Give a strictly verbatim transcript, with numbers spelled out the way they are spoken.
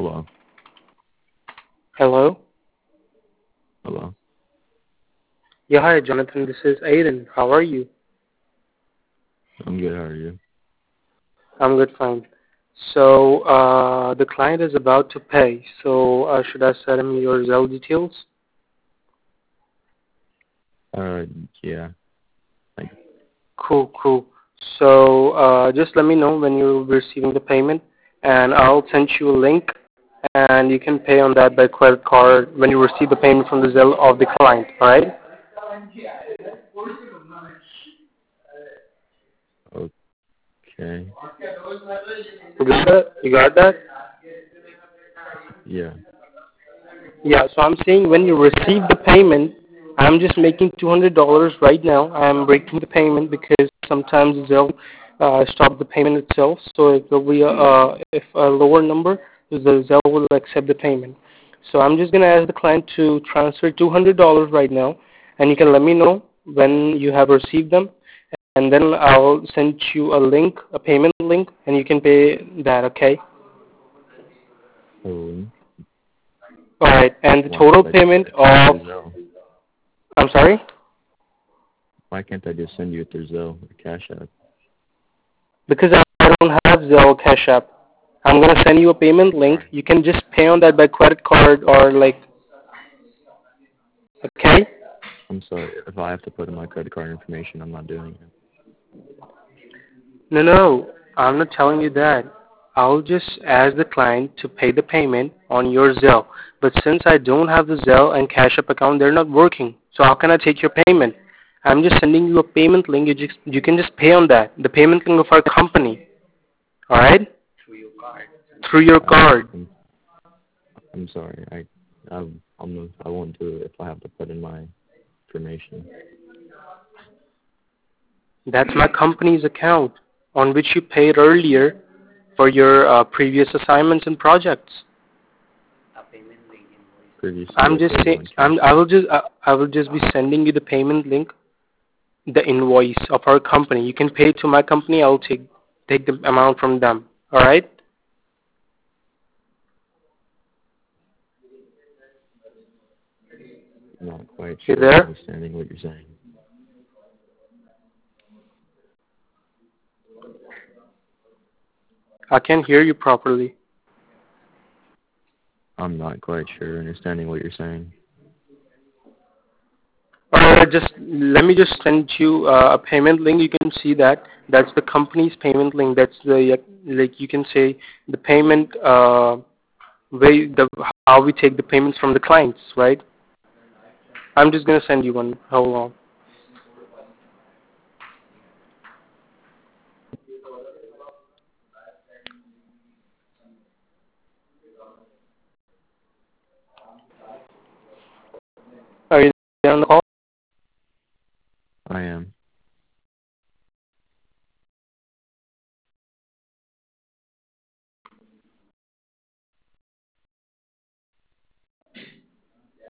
Hello. Hello? Hello. Yeah, hi, Jonathan. This is Aiden. How are you? I'm good. How are you? I'm good, fine. So, uh, the client is about to pay. So, uh, should I send him your Zelle details? Uh, yeah. Like, Cool, cool. So, uh, just let me know when you're receiving the payment, and I'll send you a link, and you can pay on that by credit card when you receive the payment from the Zelle of the client. All right? okay. You got that? You got that? Yeah. Yeah, so I'm saying when you receive the payment, I'm just making two hundred dollars right now. I'm breaking the payment because sometimes Zelle uh, stop the payment itself. So if there will be a, uh, if a lower number, the Zelle will accept the payment. So I'm just going to ask the client to transfer two hundred dollars right now, and you can let me know when you have received them, and then I'll send you a link, a payment link, and you can pay that, okay? So, All right, and the why total can't I just payment send you of, through Zelle? I'm sorry? Why can't I just send you through Zelle or Cash App? Because I don't have Zelle Cash App. I'm gonna send you a payment link. Alright. You can just pay on that by credit card or like, okay? I'm sorry. If I have to put in my credit card information, I'm not doing it. No, no, I'm not telling you that. I'll just ask the client to pay the payment on your Zelle. But since I don't have the Zelle and Cash App account, they're not working. So how can I take your payment? I'm just sending you a payment link. You just you can just pay on that. The payment link of our company. All right? Through your I, card. I'm, I'm sorry. I, I, I'm, I won't do it if I have to put in my information. That's my company's account on which you paid earlier for your uh, previous assignments and projects. Previously, I'm I just paid you saying, on Cash I'm, I App. will just, I, I will just be sending you the payment link, the invoice of our company. You can pay to my company. I'll take take the amount from them. All right? I'm not quite You sure I'm there? understanding what you're saying. I can't hear you properly. I'm not quite sure understanding what you're saying. All right, just let me just send you uh, a payment link. You can see that. That's the company's payment link. That's the like you can say the payment uh, way the how we take the payments from the clients, right? I'm just gonna send you one. Hold on. Are you there on the call? I am.